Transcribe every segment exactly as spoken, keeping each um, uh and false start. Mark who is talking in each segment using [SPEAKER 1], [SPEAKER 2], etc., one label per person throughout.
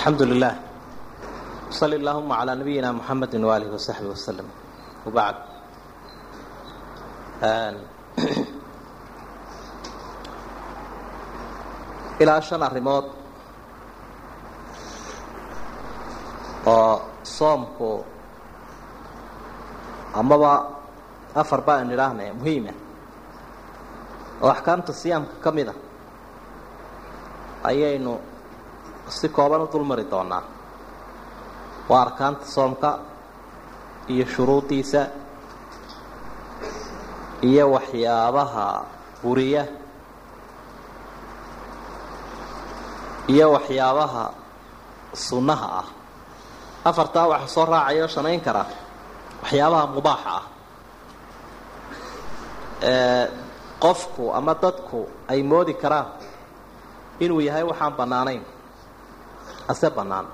[SPEAKER 1] الحمد لله صلى اللهم على نبينا محمد وآله وصحبه وسلم وبعد ilaa shan arrimood oo soomku amaba afar baan idhaahnay muhiima oo axkaamta siyaamka ka mid ah ayaynu si kooban u dulmari doonaa waa arkaanta soomka iyo shuruudiisa iyo waxyaabaha buriya iyo waxyaabaha sunnaha ah afartaa waxa soo raacayo shanayn kara waxyaabaha mubaaxa ah ee qofku ama dadku ay moodi karaan inuu yahay waxaan banaanayn ase banaan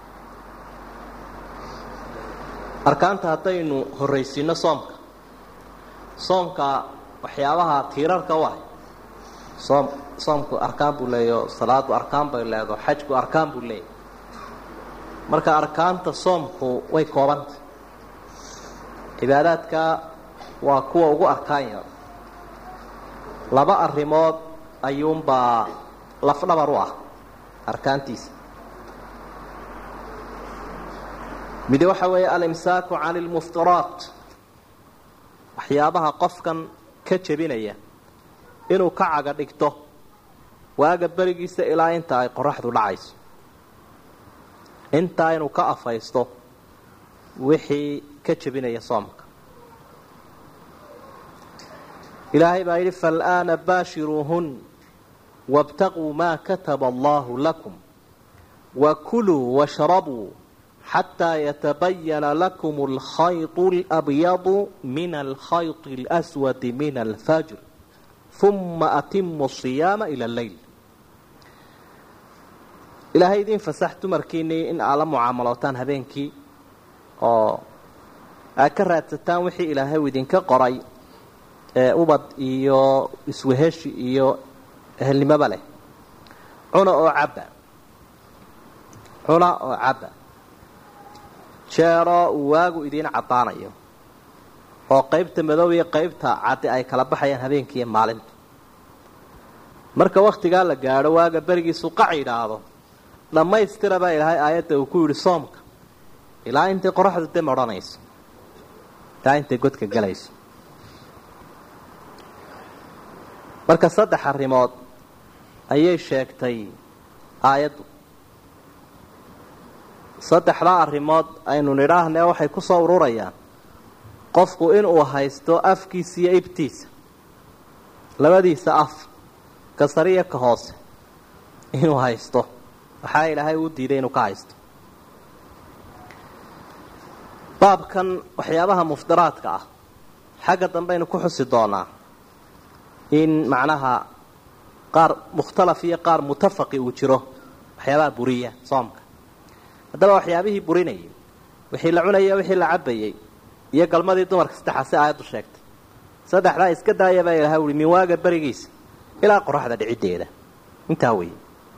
[SPEAKER 1] arkaanta haddaynu horraysiino soomka soomka waxyaabaha tiirarka u ah soom soomku arkaan buu leeyahay salaadu arkaan bay leedahay xajku arkaan buu leeyahay marka arkaanta soomku way koobanta cibaadaadka waa kuwa ugu arkaan yar laba arrimood ayuunbaa laf dhabar u ah arkaantiisa mid waxa weeye al-imsaaku can ilmuftiraat waxyaabaha qofkan ka jebinaya inuu ka caga dhigto waaga berigiisa ilaa inta ay qoraxdu dhacayso intaa inuu ka afaysto wixii ka jebinaya soomka ilaahay baa yidhi fal'aana baashiruuhun wabtaquu maa kataba allahu lakum wakuluu washrabuu xataa yatabayana lakum alkhayط اlabyadu min alkhayط اlaswadi min alfajr uma atimu الصiyaama ila اleyl ilaahay idin fasax dumarkiinii in aad la mucaamalootaan habeenkii oo aad ka raadsataan wixii ilaahay idinka qoray ee ubad iyo iswaheshi iyo ehelnimoba leh cuna oo cabba cuna oo cabba jeero uu waagu idiin caddaanayo oo qaybta madow iyo qaybta caddi ay kala baxayaan habeenkii iyo maalinta marka wakhtigaa la gaadho waaga berigiisu qac yidhaahdo dhammaystira baa ilaahay aayadda uu ku yidhi soomka ilaa intay qoraxdu dam odhanayso ilaa intay godka galayso marka saddex arrimood ayay sheegtay aayaddu saddexdaa arrimood aynu nidhaahnee waxay ku soo ururayaan qofku inuu haysto afkiisa iyo ibtiisa labadiisa af ka sariya ka hoose inuu haysto waxaa ilaahay uu diiday inuu ka haysto baabkan waxyaabaha muftiraadka ah xagga dambaynu ku xusi doonaa in macnaha qaar mukhtalaf iyo qaar mutafaqi uu jiro waxyaabaha buriya soomka haddaba waxyaabihii burinayay wixii la cunaya wixii la cabayay iyo galmadii dumarka saddexaa si aayaddu sheegtay saddexdaa iska daaya baa ilaahay uhi min waaga berigiisa ilaa qoraxda dhiciddeeda intaa weeye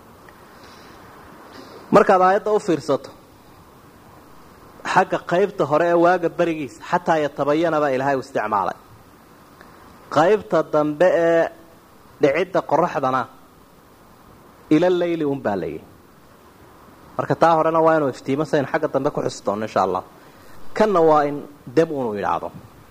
[SPEAKER 1] markaad aayadda u fiirsato xagga qaybta hore ee waaga berigiisa xataa yatabayana baa ilaahay u isticmaalay qaybta dambe ee dhicidda qoraxdana ila leyli un baa layidhi marka taa horena waa inuu iftiimo saynu xagga dambe ku xusi doono insha allah kanna waa in dam unuu yidhaahdo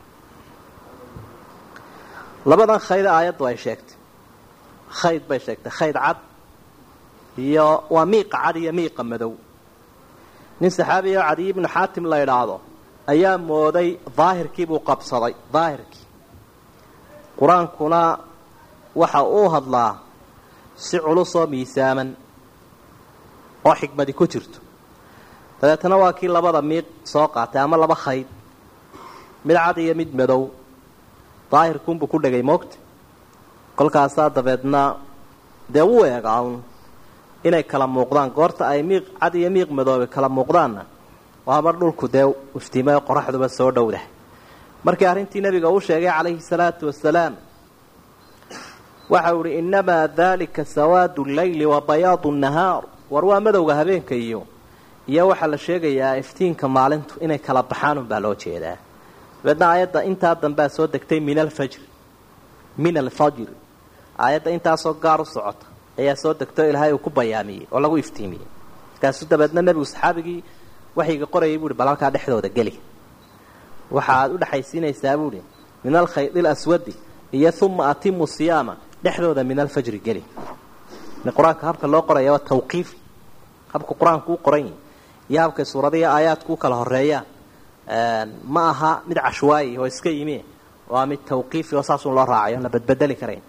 [SPEAKER 1] labadan khayd aayaddu ay sheegtay khayd bay sheegtay khayd cad iyo waa miiqa cad iyo miiqa madow nin saxaabiyo cadiy ibnu xaatim la idhaahdo ayaa mooday daahirkii buu qabsaday daahirkii qur-aankuna waxa uu hadlaa si culusoo miisaaman oo xikmadi ku jirto dabeetana waa kii labada miiq soo qaatay ama laba khayd mid cad iyo mid madow daahirkuunbuu ku dhegay moogta kolkaasaa dabeedna dee wuu eegaa un inay kala muuqdaan goorta ay miiq cad iyo miiq madoobe kala muuqdaanna waa mar dhulku dee iftiimayo qoraxduba soo dhowdah markii arrintii nebiga uu sheegay calayhi salaatu wasalaam waxa uu ihi innamaa dalika sawaadu llayli wa bayaadu nahaar war waa madowga habeenka iyo iyo waxa la sheegayaa iftiinka maalintu inay kala baxaan baa loo jeedaa badna ayada inta dambe soo degtay min al-fajr min al-fajr ayada inta soo gaar u socota ayaa soo degtay ilaahay uu ku bayaamiyay oo lagu iftiimiyay kaasoo dabadna nabiga saxaabigii waxiga qorayay buu balalka dhexdooda gali waxa aad u dhaxaysiinaysaa buu min al-khayt al-aswad iyo thumma atimu siyama dhexdooda min al-fajr gali in quraanka habka loo qorayo waa tawqiif habka quraanku qoran iyo habka suuradaha aayaadku kala horeeyaan ma aha mid cashwaay oo iska yimi waa mid tawqiif oo saasun loo raacayo la badbadali kareen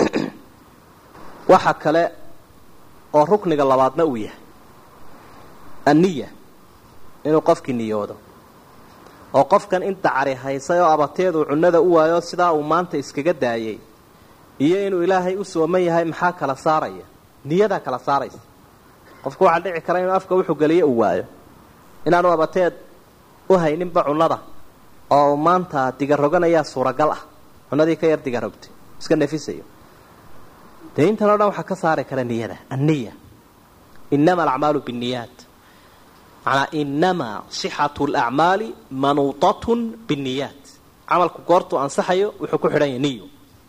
[SPEAKER 1] waxa kale oo rukniga labaadna uu yahay an-niyya inuu qofkii niyoodo oo qofkan inta cari haysay oo abateedu cunada u waayo sida uu maanta iskaga daayay iyo inuu ilaahay u sooman yahay maxaa kala saaraya niyada kala saaraysa qofku waxa dhici kara inuu afka wuxuu galiyo u waayo inaanu abateed u haynin ba cunada oo maanta diga roganaya suuragal ah cunadii ka yar diga rogtay iska nafisayo deyntan oo dhan waxa ka saari kara niyada an-niyya inama al-a'malu bin-niyyat ala inama sihhatu al-a'mali manutatun bin-niyyat amalku goortu ansaxayo wuxuu ku xidhan yahay niyo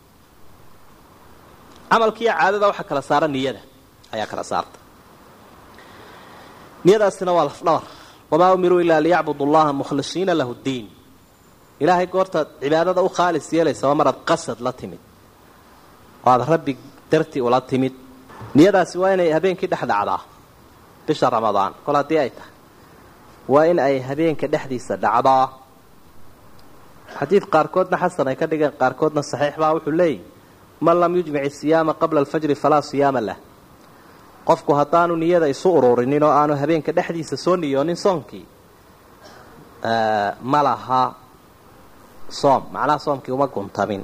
[SPEAKER 1] amalkii caadada waxa kala saara niyada ayaa kala saarta niyadaasina waa lafdhabar wama umiru illa liya'budu allaha mukhlishina lahu ad-din ilaahay goorta cibaadada u khaalis yeelaysa waa marad qasad la timid waad rabbi darti wala timid niyadaasi waa inay habeenkii dhaxdhacdaa bisha ramadaan qolaadii ay tahay waa in ay habeenka dhexdiisa dhacdaa xadiid qaarkoodna xasan ay ka dhigeen qaarkoodna saxiix baa wuxuu leeyahay man lam yujmic as-siyama qabla al-fajr fala siyama lah qofku hadaanu niyada isu ururinin oo aanu habeenka dhexdiisa soo niyoonin soonkii ee malaha soom macna soomkii uma guntamin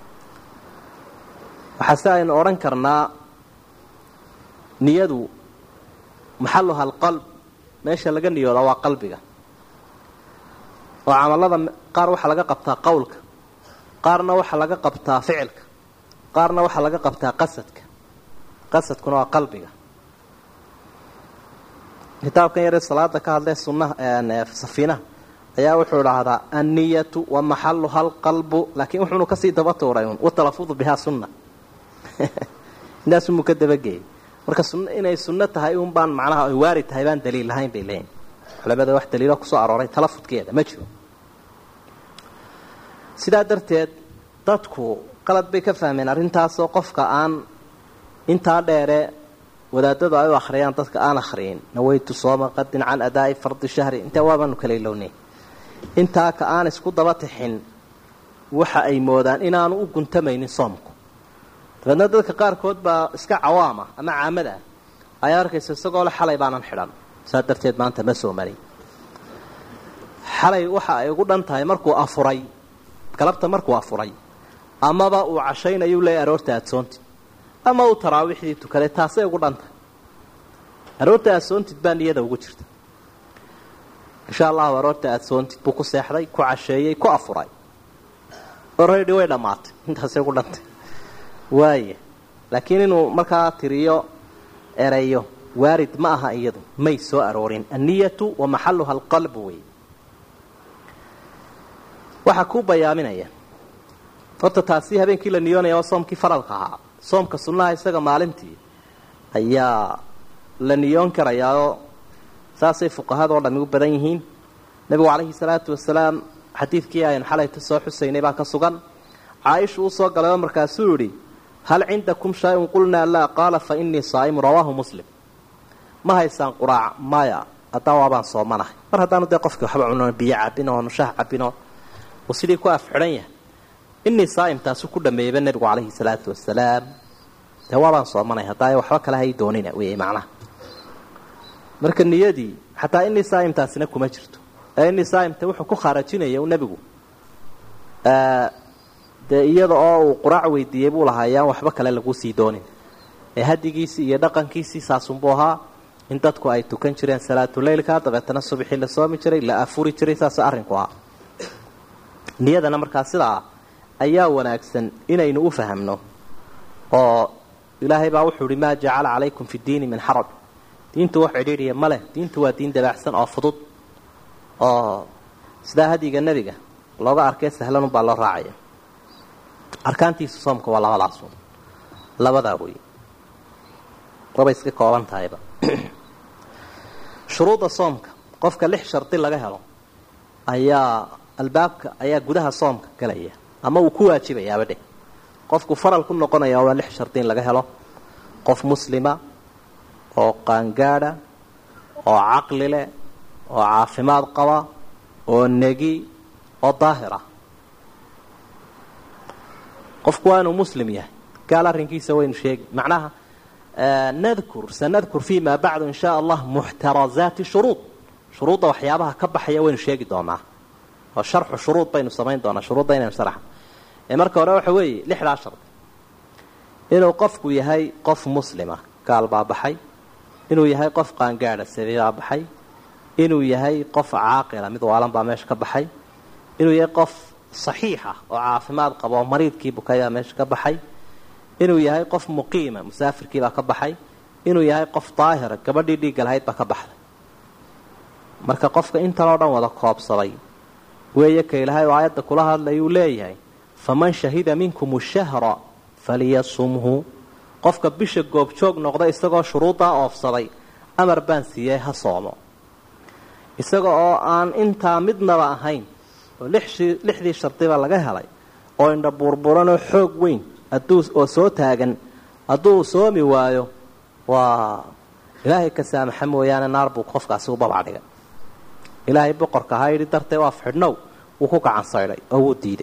[SPEAKER 1] waxa aynu oran karnaa niyadu maxalluha al-qalb meesha laga niyoodo waa qalbiga oo amalada qaar waxa laga qabtaa qowlka qaarna waxa laga qabtaa ficilka qaarna waxa laga qabtaa qasadka qasadkuna waa qalbiga kitaabkan yar salaada ka hadlay sunnah ee safina ayaa wuxuu raahdaa an-niyatu wa mahalluha al-qalbu laakiin wuxuu ka sii daba toorayn wa talaffuz biha sunnah naas mukadabagay marka sunna inay sunna tahay uun baan macnaha ay waari tahay baan daliil lahayn bay leeyihiin culimada wax daliil ku soo arooray talaffudkeeda ma jiro sidaa darteed dadku qalad bay ka fahmeen arintaas oo qofka aan inta dheere wadaadada ay akhriyaan dadka aan akhriin nawaytu sooma qadin an adaa'i fard shahri inta waabanu kala ilowneey inta ka aan isku daba tixin waxa ay moodaan inaanu u guntamaynin soomku dadna dadka qaar kood baa iska cawaama ama caamada ay arkayso isagoo la xalay baanan xidhan saadarteed maanta ma soo maray xalay waxa ay ugu dhantahay markuu afuray galabta markuu afuray amaba uu cashaynayo leey aroorta aadsoonti ama uu taraawixdii tukaday taasay ugu dhantahay aroorta aadsoonti baa niyada ugu jirta insha Allah aroorta aadsoonti buu ku seexday ku casheeyay ku afuray already way dhamaatay intaasay ugu dhantay waaye laakiin inuu markaa tiriyo erayo waarid ma aha iyadu may soo aroorin an-niyatu wa mahalluha al-qalb way waxa ku bayaaminaya horta taasi habeenkii la niyoonayo soomkii faralka ahaa soomka sunnaha isaga maalintii ayaa la niyoon karayaa saasay fuqahada oo dhammi u badan yihiin nabiga kaleey salaatu wasalaam xadiidkii ayaan xalay soo xusaynay baa ka sugan Aisha uu soo galay markaas uu yiri hal indakum shay'un qulna la qala fa inni saa'im rawahu muslim ma haysan quraac maya atawaaban soomanahay mar hadaanu de qofkii waxba cuno biyo cabino oo shaah cabino oo sidii ku afxiran yahay inni saa'im taas ku dhameeyay nabiga kaleey salaatu wasalaam tawaaban soomanahay hadaa waxba kala hay doonina way macna marka niyadii hatta inni saa'im taasina kuma jirto inni saa'im ta wuxuu ku kharajinaya nabigu ee de iyada oo uu quraac weydiiyay buu lahaayaan waxba kale lagu sii doonin ee hadigiisi iyo dhaqankiisi saasun buu ahaa in dadku ay tukan jireen salaatu leylka dabeetana subaxii la soomi jiray la afuri jiray saas arrinku ah niyadana markaa sidaa ayaa wanaagsan inaynu u fahamno oo ilaahay baa wuxuu yiri ma ja'ala alaykum fi diini min haraj diintu wax xidhiidhiya ma leh. diintu waa diin dabaacsan oo fudud oo sidaa hadiga nebiga looga arkay sahlan baa loo raacaya. arkaantiisa soomka waa labadaas labadaa wey waba iska kooban tahayba. shuruuda soomka qofka lix sharti laga helo ayaa albaabka ayaa gudaha soomka galaya ama uu ku waajibayaaba dheh. qofku faral ku noqonaya waa lix sharti in laga helo qof muslima oo qaangaadha oo caqli leh oo caafimaad qaba oo negi oo daahira. qofku waa inuu muslim yahay. gaal arrinkiisa waynu sheegi macnaha nadkur sanadkur fiima bacdu in shaa allah muxtarazaati shuruud. shuruudda waxyaabaha ka baxaya waynu sheegi doonaa oo sharxu shuruud baynu samayn doonaa. shuruudda inaynu sharaxa ee marka hore waxa weeye lixdaa shardi inuu qofku yahay qof muslima gaal baa baxay, inuu yahay qof qaangaadha sabiibaa baxay, inuu yahay qof caaqila mid waalan baa meesha ka baxay, inuu yahay qof saxiixa oo caafimaad qaba oo mariidkii bukayaa meesha ka baxay, inuu yahay qof muqiima musaafirkii baa ka baxay, inuu yahay qof daahira gabadhii dhiigga lahayd baa ka baxday. marka qofka intan oo dhan wada koobsaday weeye ka ilaahay oo aayadda kula hadlayuu leeyahay faman shahida minkum shahra falyasumhu. qofka bisha goobjoog noqda isagoo shuruuddaa oofsaday amar baan siiyey ha soomo. isaga oo aan intaa midnaba ahayn oo lixdii shardiba laga helay oo indha burburanoo xoog weyn hadduu oo soo taagan hadduu soomi waayo waa ilaahay ka saamaxa mooyaane naar buu qofkaasi u babac dhigay. ilaahay boqorka ahaa yidhi dartee waa fidhnow wuu ku gacan saydhay oo wuu diiday.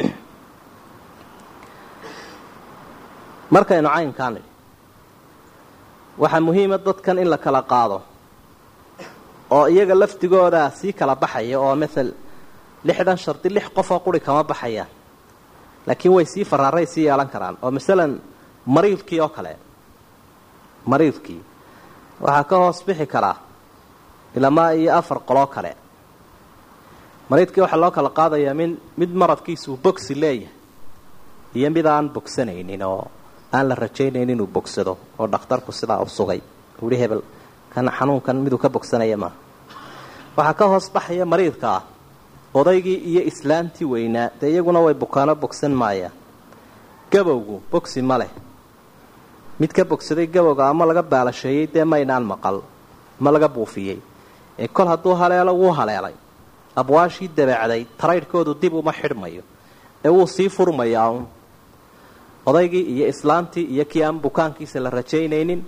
[SPEAKER 1] markaynu caynkaan nidhi waxaa muhiima dadkan in la kala qaado oo iyaga laftigooda sii kala baxaya oo maal lixdan shardi lix qofoo quri kama baxayaan laakiin way sii faraaray sii yeelan karaan. oo masalan mariidkii oo kale mariidkii waxaa ka hoos bixi karaa ilamaa iyo afar qoloo kale. mariidkii waxaa loo kala qaadayaa min mid maradkiisuu bogsi leeyahay iyo mid aan bogsanaynin oo aan la rajaynaynin inuu bogsado oo dhakhtarku sidaa u sugay uhi hebel kan xanuunkan miduu ka bogsanaya maaha. waxaa ka hoos baxaya mariidka ah odaygii iyo islaantii weynaa dee iyaguna way bukaano bogsan maayaan. gabowgu bogsi ma leh. mid ka bogsaday gabowga ama laga baalasheeyey dee maynaan maqal ma laga buufiyey ee kol hadduu haleelo wuu haleelay. abwaashii dabeecday taraydhkoodu dib uma xidhmayo ee wuu sii furmayaa un. odaygii iyo islaantii iyo kii aan bukaankiisa la rajaynaynin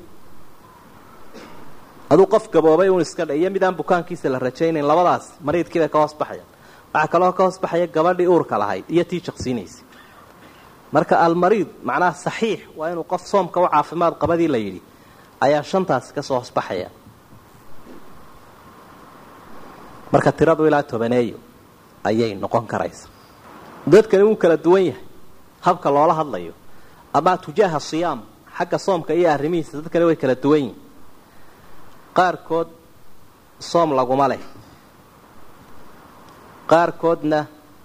[SPEAKER 1] aduu qof gaboobay uun iska dhe iyo mid aan bukaankiisa la rajaynayn labadaas mariidkii bay ka hoos baxayaan. waxaa kaloo ka hoos baxaya gabadhii uurka lahayd iyo tii jaqsiinaysay. marka almariid macnaha saxiix waa inuu qof soomka u caafimaad qabadii la yidhi ayaa shantaasi kasoo hoos baxaya. marka tiradu ilaa tobaneeyo ayay noqon karaysa. dadkani wuu kala duwan yahay habka loola hadlayo ama tujaaha siyaam xagga soomka iyo arrimihiisa dadkani way kala duwan yihiin. qaarkood soom laguma leh, qaarkoodna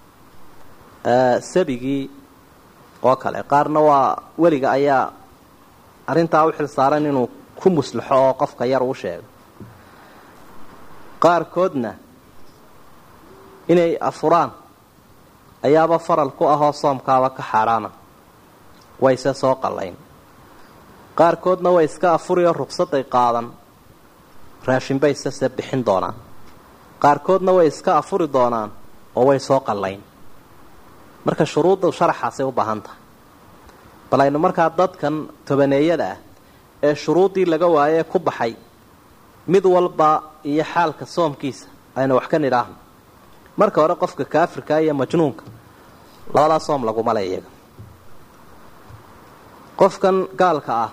[SPEAKER 1] sabigii oo kale, qaarna waa weliga ayaa arrintaa u xil saaran inuu ku muslaxo oo qofka yar uu sheego. qaarkoodna inay afuraan ayaaba faral ku ahoo soomkaaba ka xaaraana wayse soo qallayn. qaarkoodna way iska afuriyo rugsaday qaadan raashin bay sase bixin doonaan. qaarkoodna way iska afuri doonaan oo way soo qallayn. marka shuruudda sharaxaasay u baahan tahay. bal aynu markaa dadkan tobaneeyada ah ee shuruuddii laga waayee ku baxay mid walba iyo xaalka soomkiisa aynu wax ka nidhaahno. marka hore qofka kaafirka iyo majnuunka labadaa soom laguma le iyaga. qofkan gaalka ah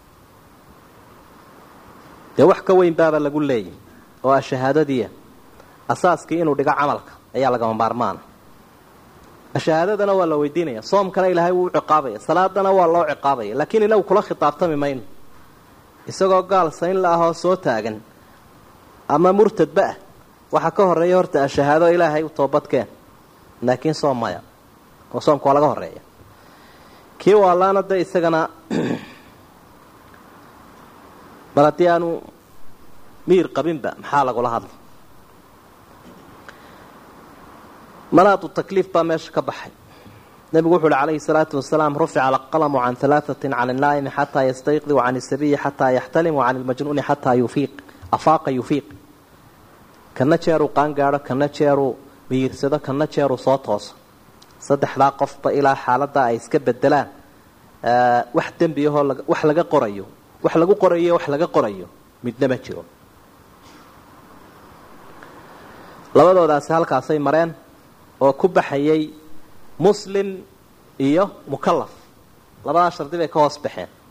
[SPEAKER 1] dee wax ka weyn baaba lagu leeyahy oo ah shahaadadiia asaaskii inuu dhigo camalka ayaa lagama maarmaana. shahaadadana waa la weydiinaya, soomkana ilaahay wuu u ciqaabaya, salaadana waa loo ciqaabaya, laakiin inagu kula khitaabtami mayno. isagoo gaal sayn la ahoo soo taagan ama murtadba ah waxaa ka horeeya horta ashahaado ilaahay u toobadkeen, laakiin soom maya oo soomka waa laga horeeya. kii waalaana de isagana mar haddii aanu miir qabinba maxaa lagula hadlay maraadu takliif baa meesha ka baxay nabigu wuxuu alayhi salaatu wasalaam rufi'a al-qalamu an thalathatin 'ala an-na'im hatta yastayqidh wa 'an as-sabiy hatta yahtalim wa 'an al-majnun hatta yufiq afaqa yufiq kana jeeru qaan gaaro kana jeeru miirsado kana jeeru soo toos saddexda qofba ilaa xaaladda ay iska bedelaan wax dambiyo wax laga qorayo wax lagu qorayo wax laga qorayo midna ma jiro labadoodaas halkaas ay mareen oo ku baxayay muslim iyo mukallaf labada shardi bay ka hoos baxeen